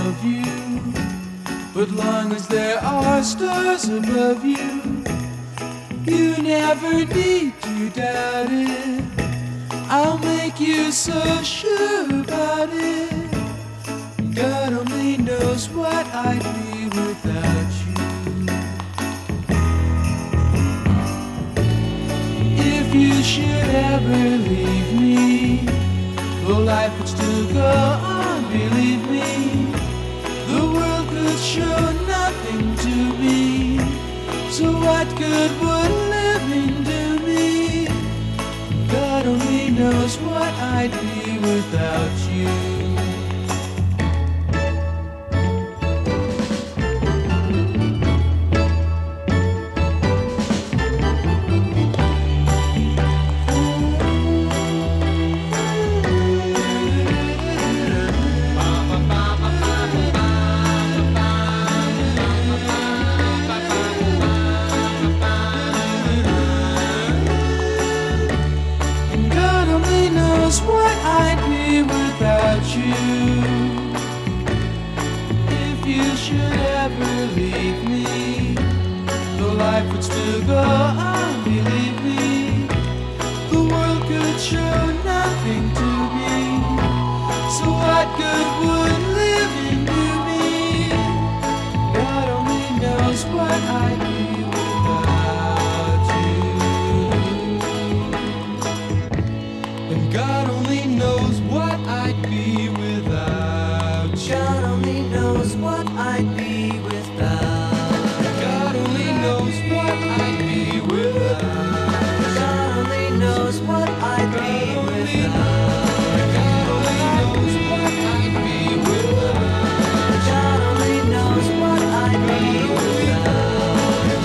of you. But long as there are stars above you, you never need to doubt it. I'll make you so sure about it. God only knows what I'd be without you. If you should ever leave me, well, life would still go on, believe me. The world could show nothing to me, so what good would living do me? God only knows what I'd be without you. What I'd be without you. If you should ever leave me, the life would still go on, believe me. The world could show nothing to me, so what good would living do me? God only knows what I'd be without you. And God only knows what I'd be without you. God only knows what I'd be without. God only knows what I'd be without. God only knows what I'd be without. God only knows what I'd be without. God only knows what I'd be without.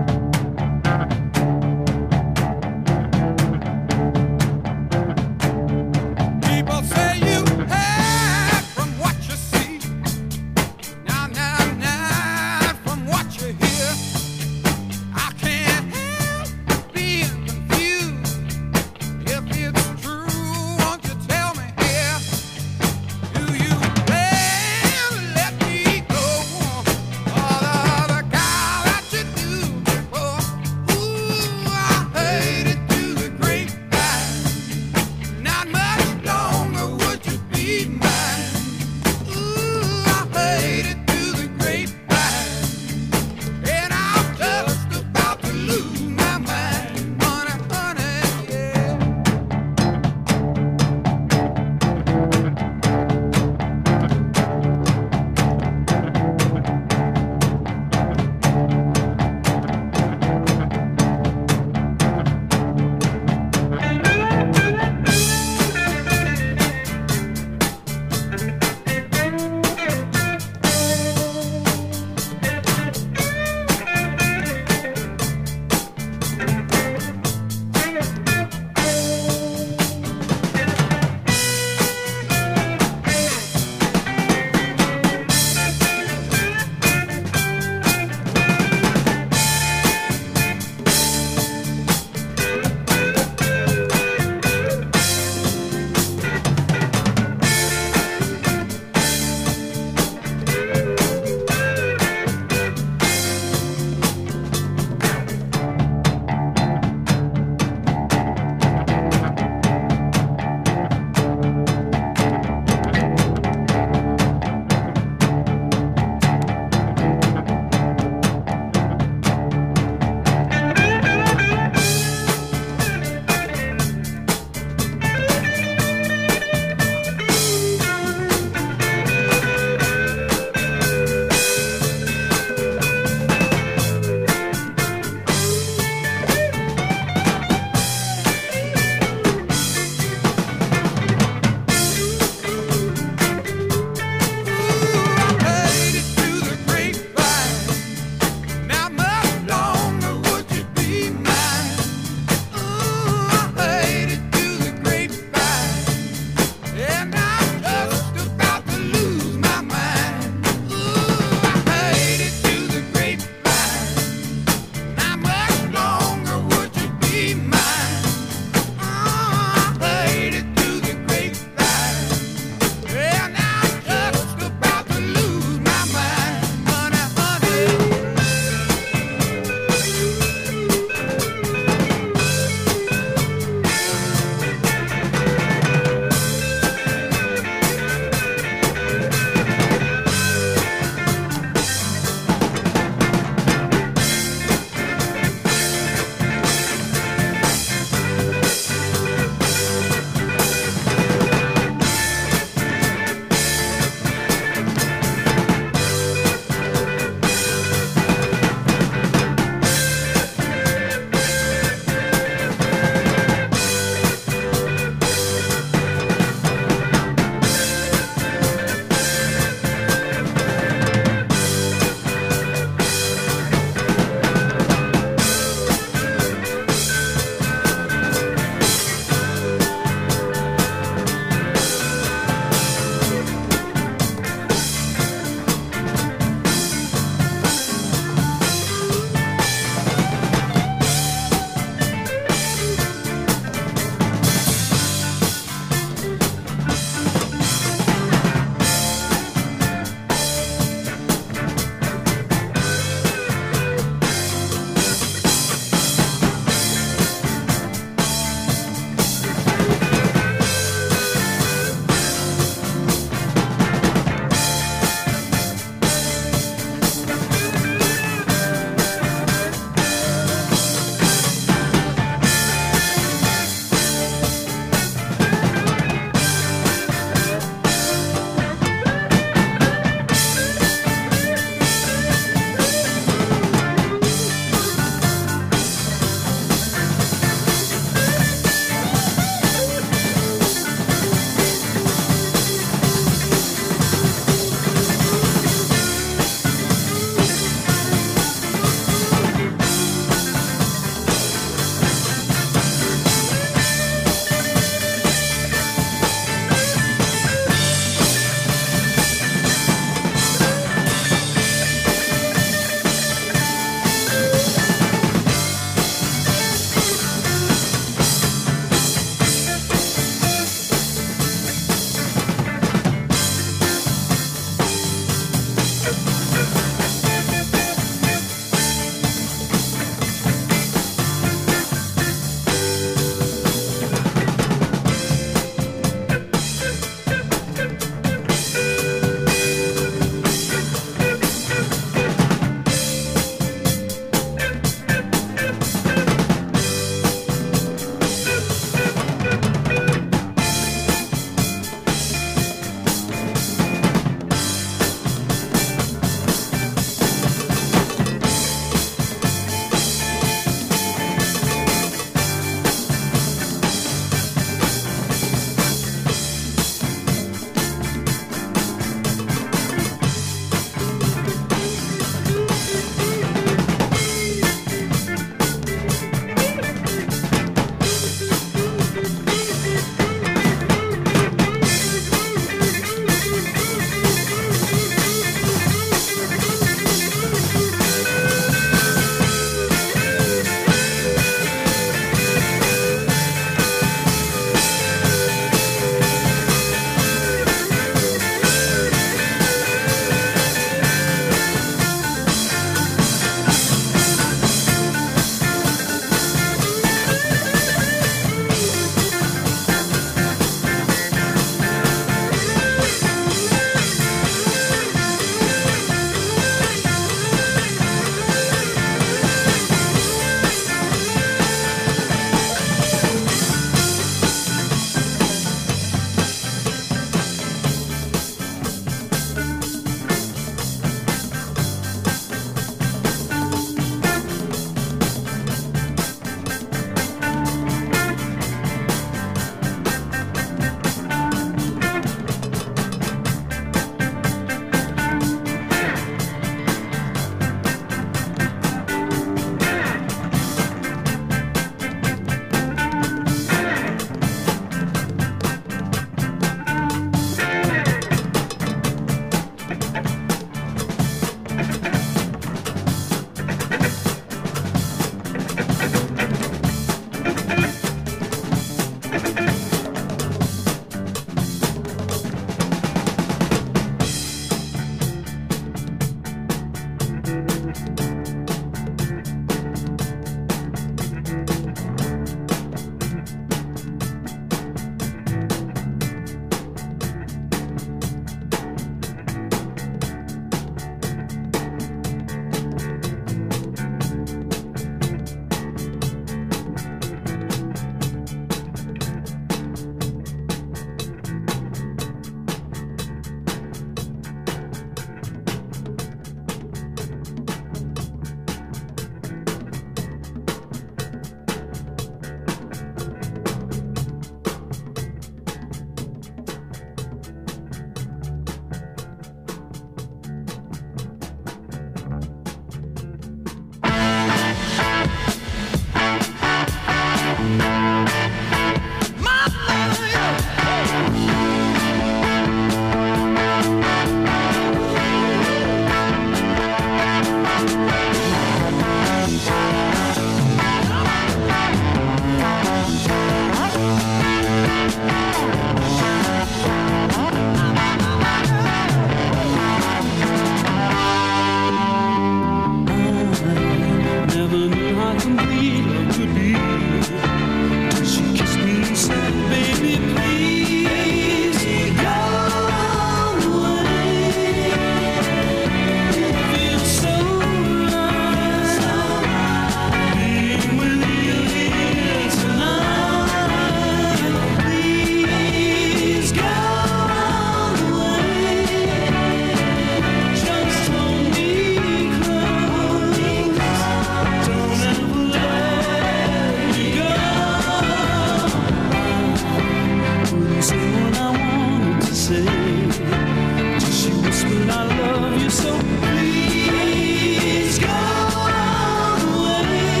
but I love you so. Please go away.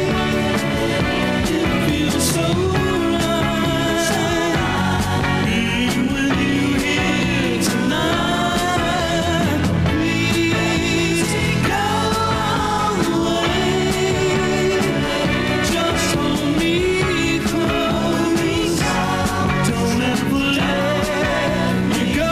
It feels so right being with you here tonight. Please go away. Just hold me close. Don't ever let me go.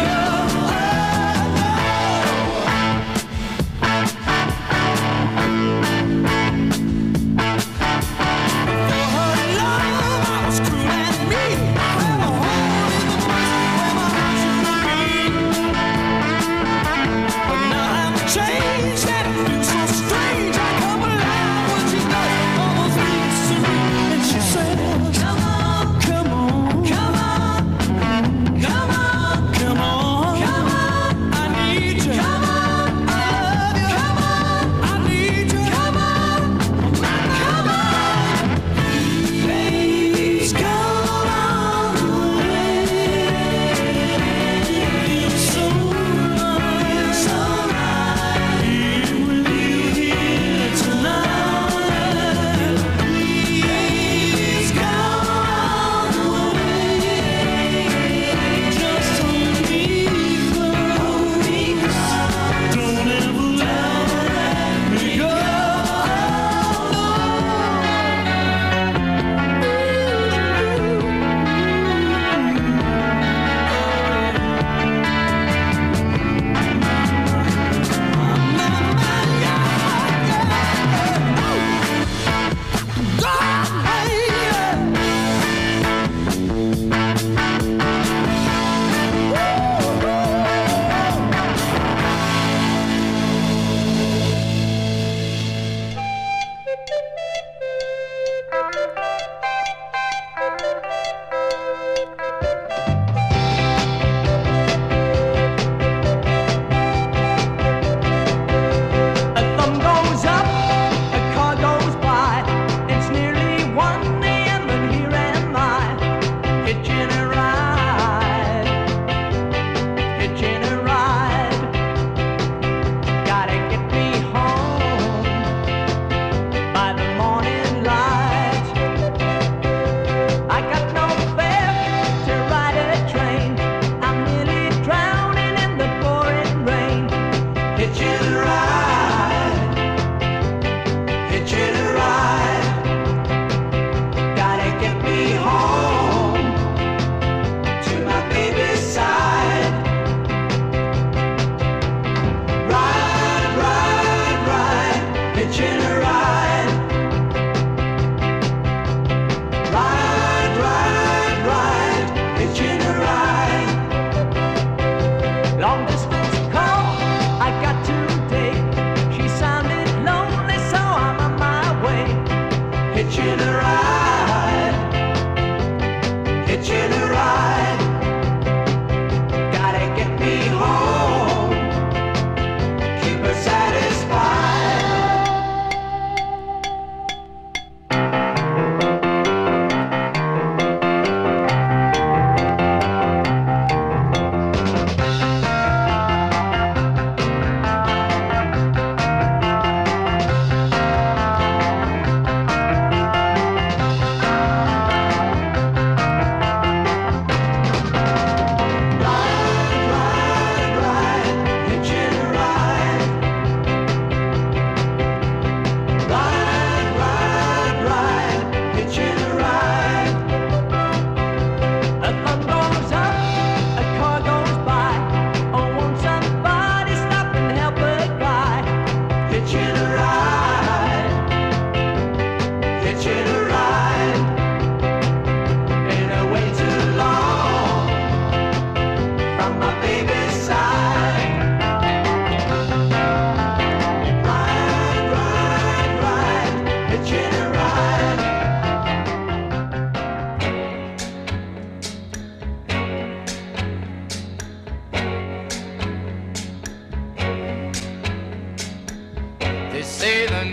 say the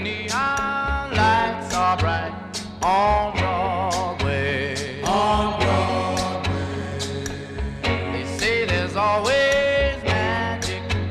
neon lights are bright on Broadway. On Broadway. They say there's always magic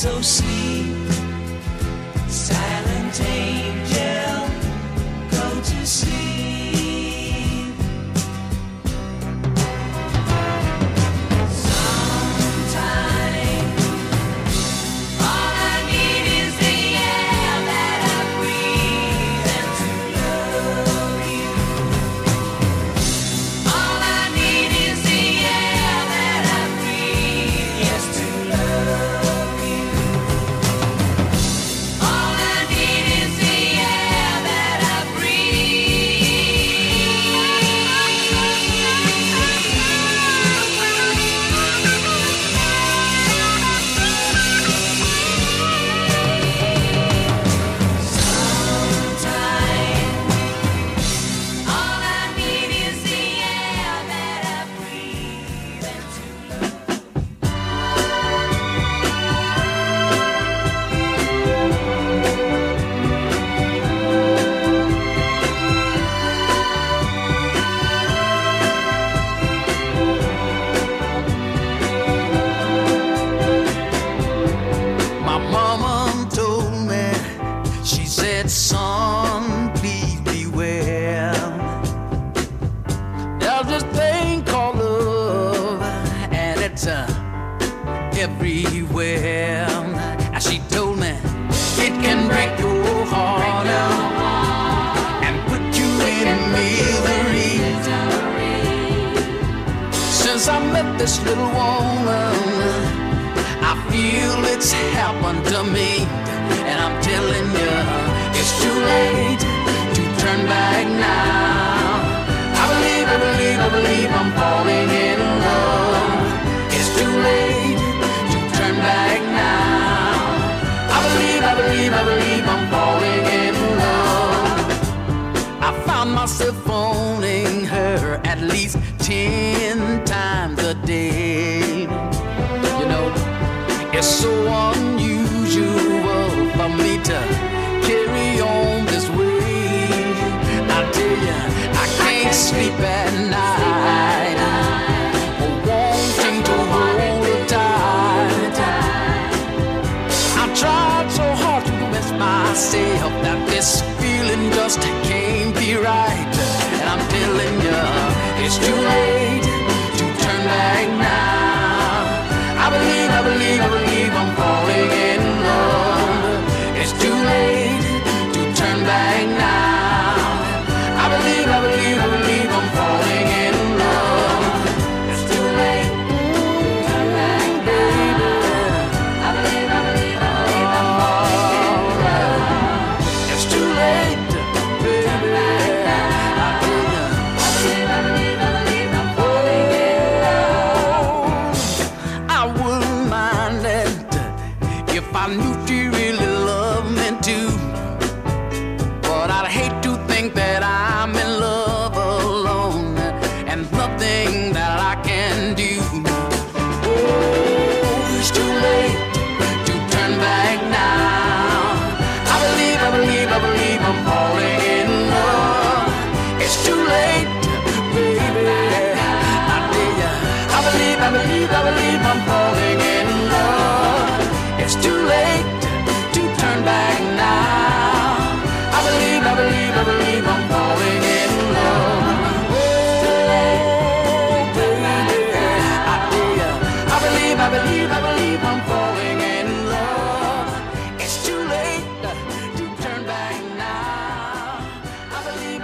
So sleep, silent angel, go to sleep. Sometime, all I need is the air that I breathe and to love you. All I need is the air that I breathe, yes, to love you. All I need is the air that I Sometime, all I need is the air that I breathe and to My mama told me, she said, son, please beware. There's this thing called love, and it's everywhere. And she told me, it can break your heart and put you in misery. Since I met this little woman, I feel it's happened to me, and I'm telling you, it's too late to turn back now. I believe I'm falling in love. It's too late to turn back now. I believe I'm falling in love. I found myself phoning her at least 10 times a day. You know, it's so unusual for me to carry on this way. I tell you, I can't sleep at night, wanting to hold her tight. I tried so hard to convince myself that this feeling just can't be right. And I'm telling you, it's too late to turn back now. I believe I'm falling in love. It's too late to turn back now. I believe I'm falling in love. It's too late to turn back now. I believe I'm falling in love. It's too late, baby. I believe I'm falling in love. I wouldn't mind it if I knew she really loved me too. But I'd hate to think that I'm in love alone and nothing that I can do. Oh, it's too late to turn back now. I believe I'm falling in love. It's too late, baby. I tell ya, I believe I'm falling in love. It's too late to turn back now. I believe I'm falling in love. Oh, baby, I tell ya, I believe I'm falling in love. It's too late to turn back now. I believe.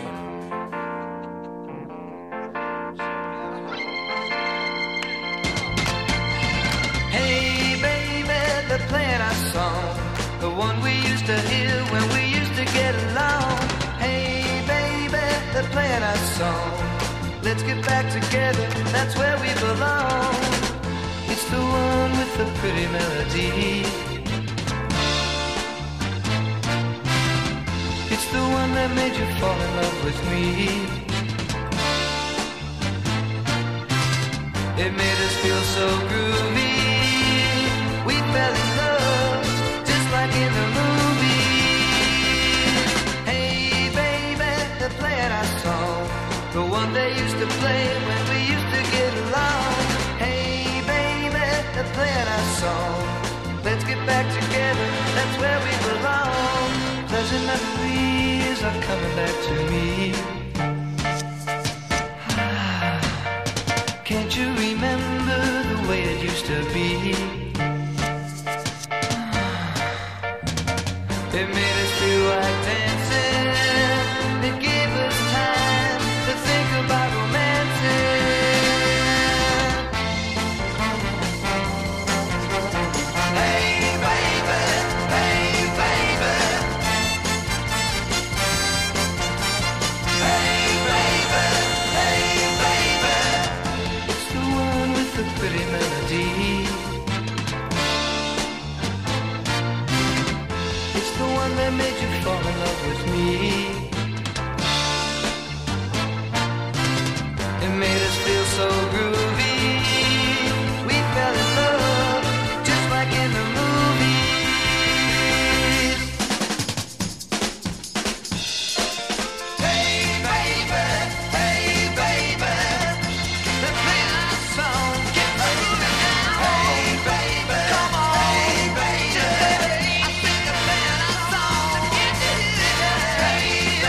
Hey baby, they're playing our song, the one we used to hear when we used to get along. Hey baby, they're playing our song, let's get back together, that's where we belong. It's the one with the pretty melody, it's the one that made you fall in love with me. It made us feel so groovy, we fell in love, just like in the movie. Hey baby, they're playing our song, the one they used to play when we used to get along. Hey baby, they're playing our song, let's get that's where we belong. Pleasant memories are coming back to me. Can't you remember the way it used to be? It made us feel like dancing. It gave us time to think about romancing. Hey baby, hey baby. Hey baby, hey baby. It's the one with the pretty melody. It's the one that made you fall in love with me. It made us feel so groovy. We fell in love just like in the movies. Hey baby, hey baby. Let's play our song, get moving now. Hey baby, come on. Hey baby, I think I'm playing our song. Hey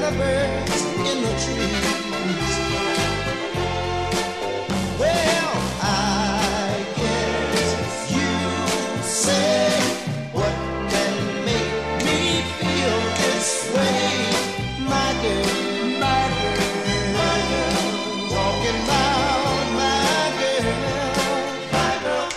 the birds in the trees. Well, I guess you say what can make me feel this way, my girl, my girl, my girl, talking about my girl, my girl.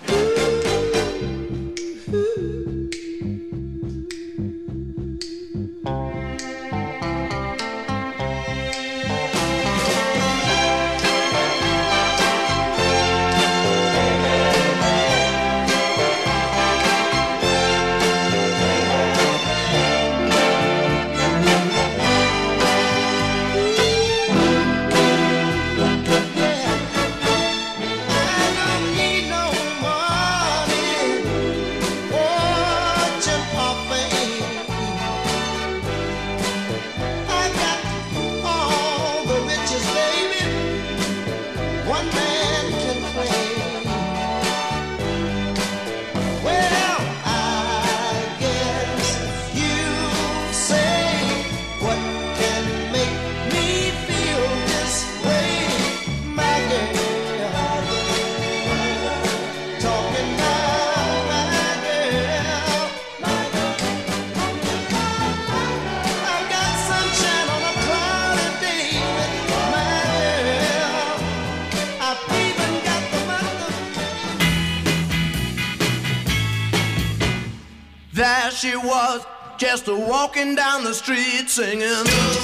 There she was, just walking down the street singing.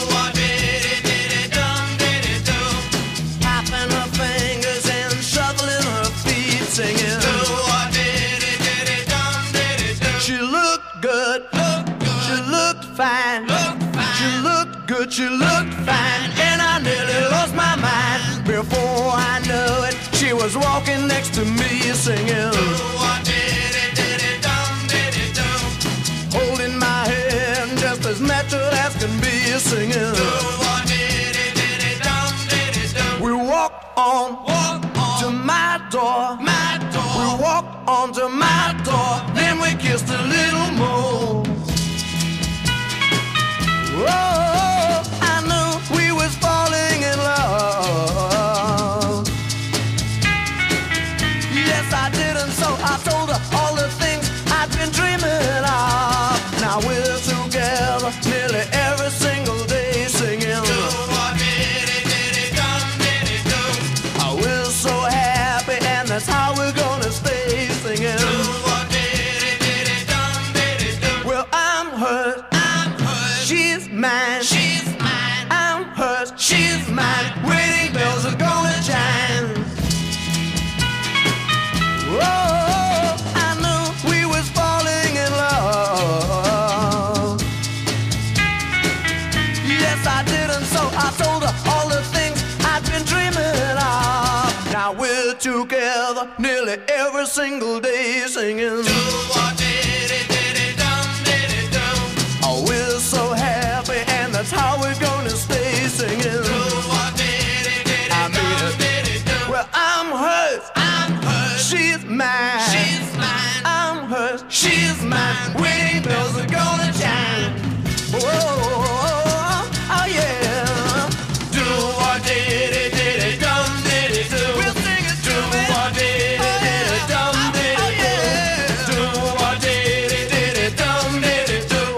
Tapping her fingers and shuffling her feet singing. She looked good, she looked fine, she looked good, she looked fine, and I nearly lost my mind. Before I knew it, she was walking next to me singing. Holding my hand just as natural as can be singing. We walked on to my door. We walked on to my door. Then we kissed a little more. Oh, I knew we was falling in love. Yes, I did, and so I told her all the things I'd been dreaming of. Now we're together nearly every single day singing. Oh, we're so happy, and that's how we're gonna stay singing. Well, I'm hers, she's mine, I'm hers, she's mine. Wedding bells are gonna chime. Oh, I knew we was falling in love. Yes, I did, and so I told her all the things I'd been dreaming of. Now we're together nearly every single day singing. Oh, we're so happy, and that's how we're gonna stay singing. I mean it. Well, I'm hers, she's mine, I'm hers, she's mine. Wedding bells are gonna chime. Oh, oh yeah. Do what did it, dum did it do. We'll sing it to me. Do what did it, dum did it do. Do what did it, dum did it do.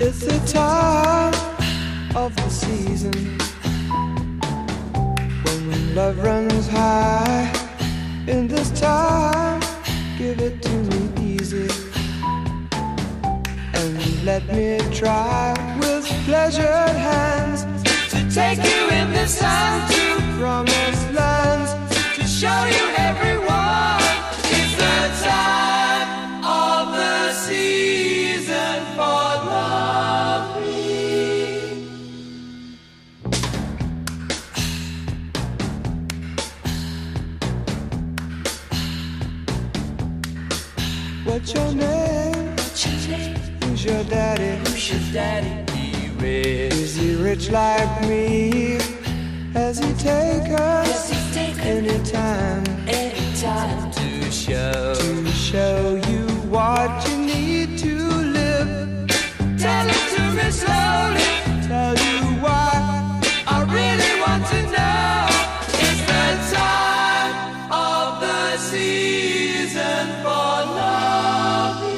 It's the time of the season when love runs high. In this time, give it to me easy and let me try with pleasured hands to take you in this time to promised lands, to show you everyone. It's the time of the season for loving. What's your name? Who's your daddy? Is he rich like me? Has he take us anytime to show you what you need to live? Tell it to me slowly, tell you why I really want to know. It's the time of the season for loving.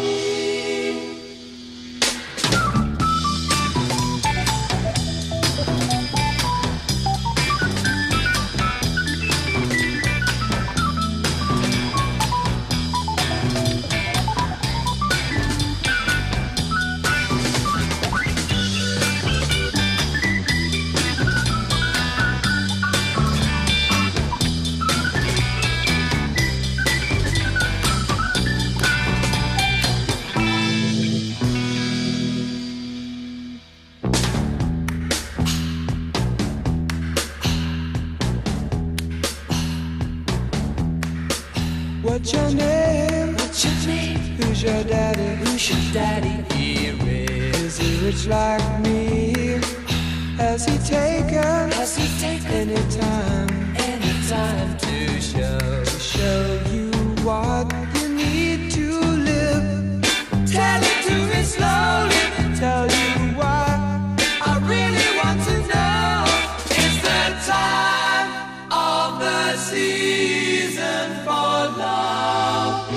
What's your name? Who's your daddy? Is he rich like me? Has he taken anytime to show you what you need to live? Tell it to me slowly, tell you why I really want to know. It's the time of the season for loving.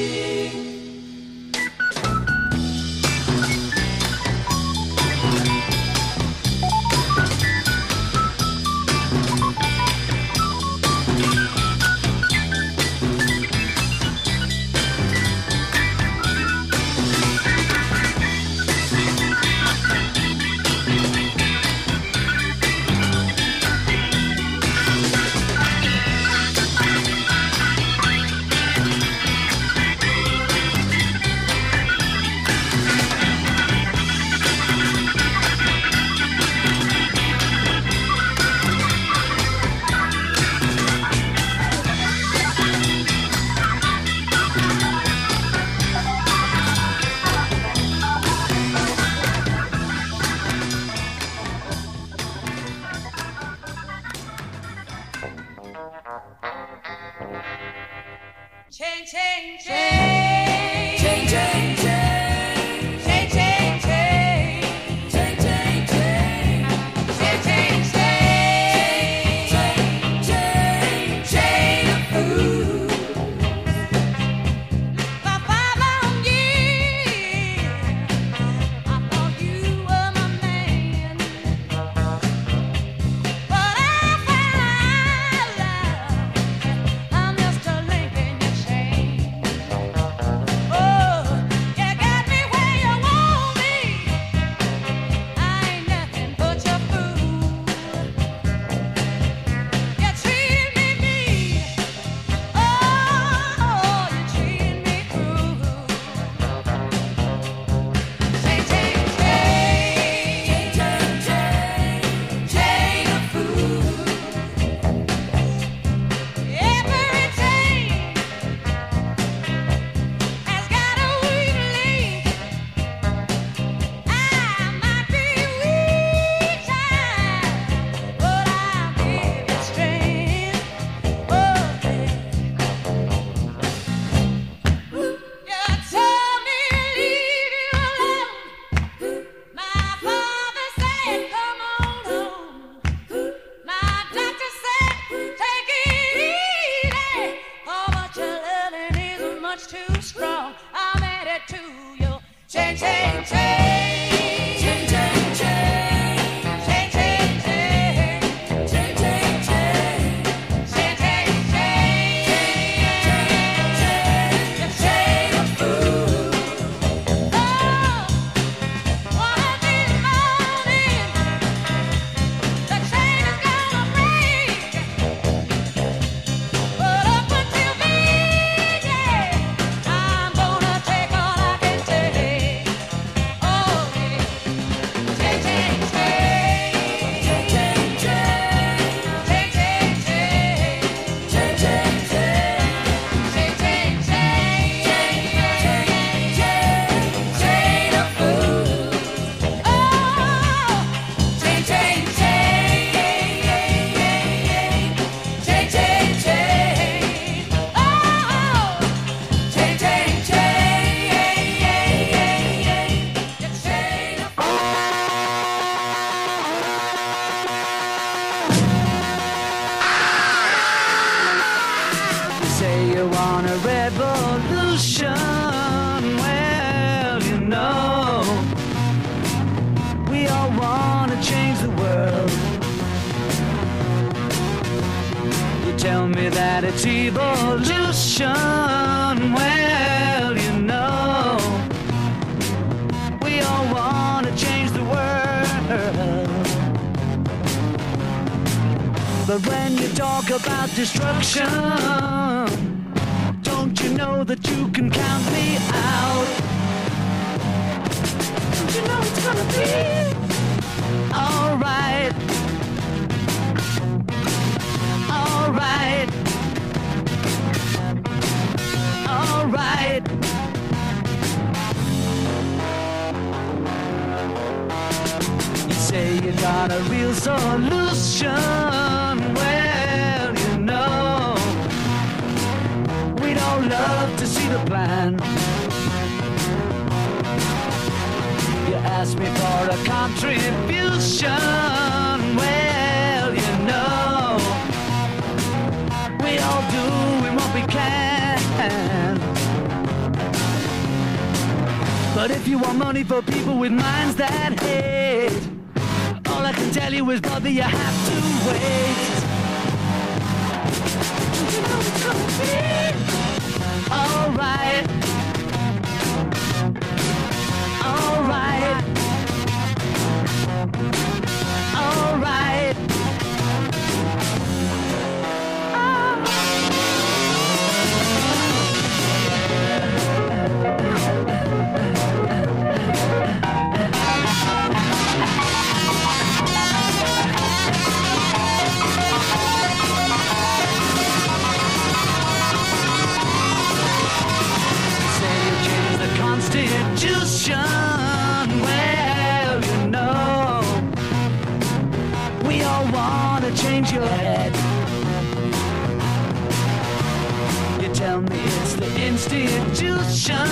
I'm just a link in your chain. much too strong. I'm headed to you. Change, change, change. Well, you know, we all want to change the world. You tell me that it's evolution. Well, you know, we all want to change the world. But when you talk about destruction, don't you know that you can count me out? Don't you know it's gonna be alright? Alright. Alright. You say you got a real solution. Well, you know, we'd all love to see the plan. You ask me for a contribution. Well, you know, we all doing what we can. But if you want money for people with minds that hate, all I can tell you is, brother, you have to wait. You know it's gonna be alright. Alright. Alright. Constitution, well, you know, we all want to change your head. You tell me it's the institution.